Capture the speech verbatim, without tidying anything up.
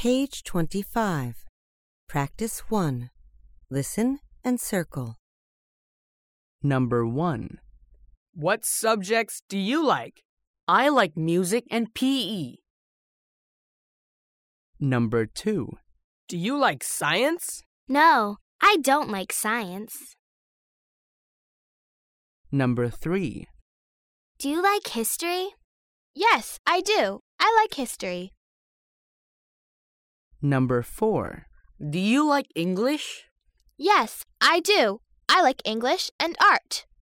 Page twenty-five. Practice one. Listen and circle. Number one. What subjects do you like? I like music and P E. Number two. Do you like science? No, I don't like science. Number three. Do you like history? Yes, I do. I like history. Number four. Do you like English? Yes, I do. I like English and art.